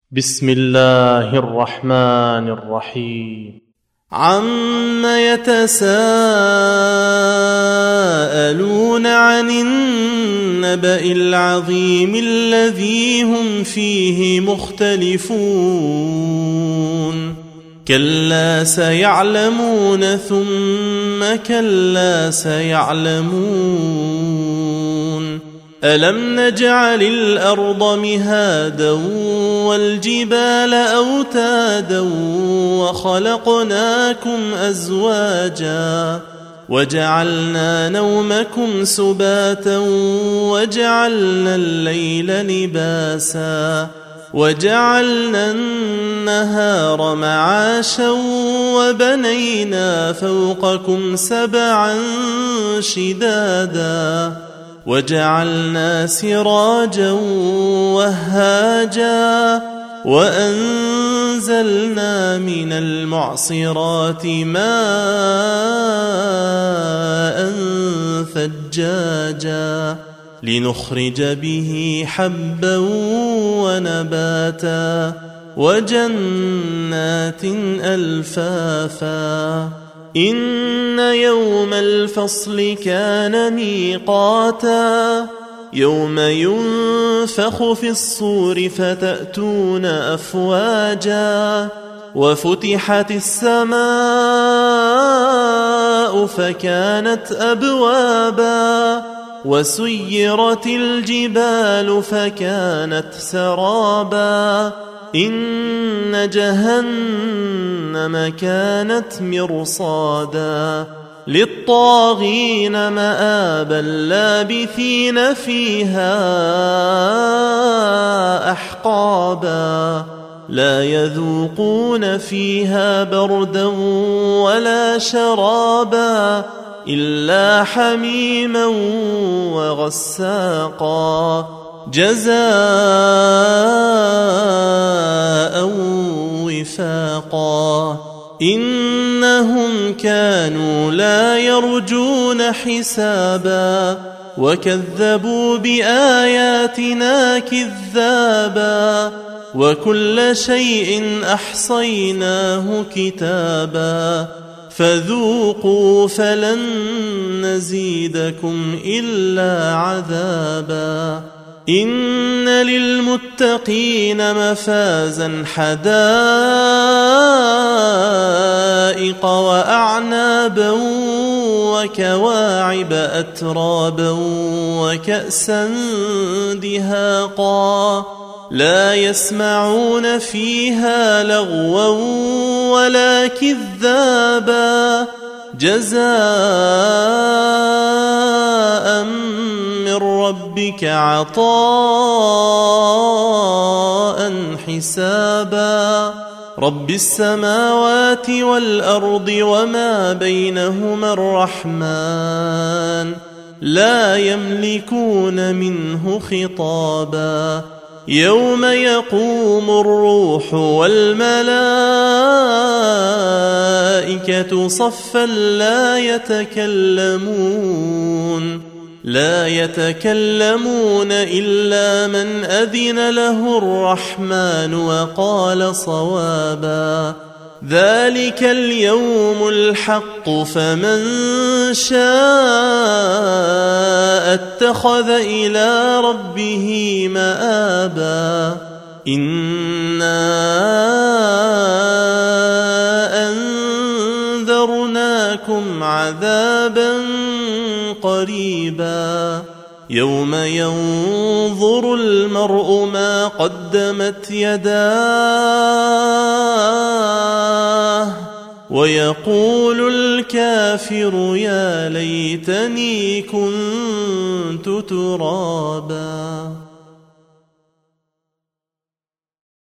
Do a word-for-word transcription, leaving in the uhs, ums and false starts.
بسم الله الرحمن الرحيم. عم يتساءلون عن النبأ العظيم الذي هم فيه مختلفون كلا سيعلمون ثم كلا سيعلمون ألم نجعل الأرض مهادا والجبال أوتادا وخلقناكم أزواجا وجعلنا نومكم سباتا وجعلنا الليل لباسا وجعلنا النهار معاشا وبنينا فوقكم سبعا شدادا وجعلنا سراجا وهاجا وأنزلنا من المعصرات ماء ثجاجا لنخرج به حبا ونباتا وجنات ألفافا إن يوم الفصل كان ميقاتا يوم ينفخ في الصور فتأتون أفواجا وفتحت السماء فكانت أبوابا وسيرت الجبال فكانت سرابا إن جهنم كانت مرصادا للطاغين مآبا لابثين فيها أحقابا لا يذوقون فيها بردا ولا شرابا إلا حميما وغساقا جزاء وفاقا إنهم كانوا لا يرجون حسابا وكذبوا بآياتنا كذابا وكل شيء أحصيناه كتابا فذوقوا فلن نزيدكم إلا عذابا إن للمتقين مفازا حدائق وأعنابا وكواعب أترابا وكأسا دهاقا لا يسمعون فيها لغوا ولا كذابا جزاء من ربك عطاء حسابا رب السماوات والأرض وما بينهما الرحمن لا يملكون منه خطابا يوم يقوم الروح والملائكة صفا لا يتكلمون لا يتكلمون إلا من أذن له الرحمن وقال صوابا ذلك اليوم الحق فمن شاء اتخذ إلى ربه مآبا إنا أنذرناكم عذابا قريبا يوم ينظر المرء ما قدمت يداه ويقول الكافر يا ليتني كنت ترابا.